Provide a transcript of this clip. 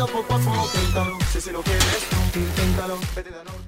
poco a poco, inténtalo, si lo quieres, inténtalo, vete de noche.